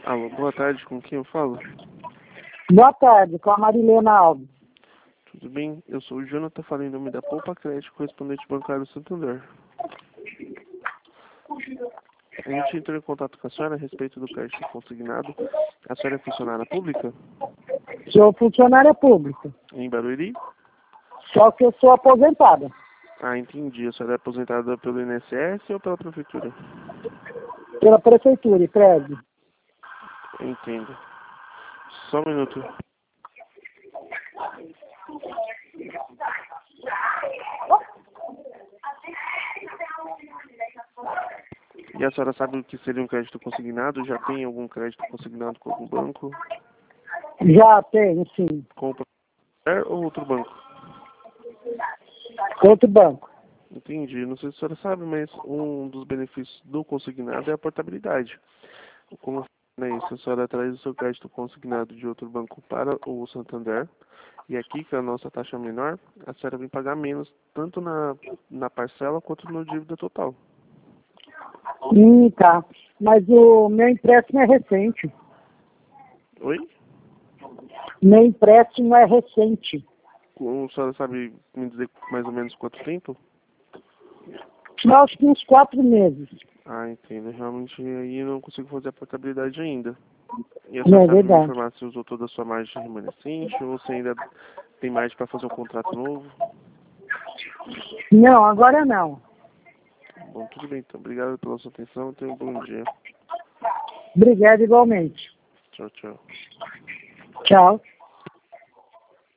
Alô, boa tarde, com quem eu falo? Boa tarde, com a Marilena Alves. Tudo bem? Eu sou o Jonathan, falando em nome da Poupa Crédito, correspondente bancário Santander. A gente entrou em contato com a senhora a respeito do crédito consignado. A senhora é funcionária pública? Sou funcionária pública, Em Barueri? só que eu sou aposentada Ah, entendi. A senhora é aposentada pelo INSS ou pela prefeitura? pela prefeitura e prédio. Entendo. Só um minuto. E a senhora sabe o que seria um crédito consignado? Já tem algum crédito consignado com algum banco? Já tenho, sim, Com o Santander ou outro banco? outro banco. Entendi. Não sei se a senhora sabe, mas um dos benefícios do consignado é a portabilidade. Como é isso? A senhora traz o seu crédito consignado de outro banco para o Santander. E aqui, que é a nossa taxa menor, a senhora vem pagar menos, tanto na parcela quanto no dívida total. Tá. Mas o meu empréstimo é recente. Oi? Meu empréstimo é recente. A senhora sabe me dizer mais ou menos quanto tempo? Eu acho que uns 4 meses. Ah, entendo. Realmente aí eu não consigo fazer a portabilidade ainda. E a Não senhora é sabe me verdade. informar se usou toda a sua margem remanescente ou se ainda tem margem para fazer um contrato novo? Não, agora não. Bom, tudo bem então. Obrigado pela sua atenção. Tenha um bom dia. Obrigado igualmente. Tchau, tchau. Tchau.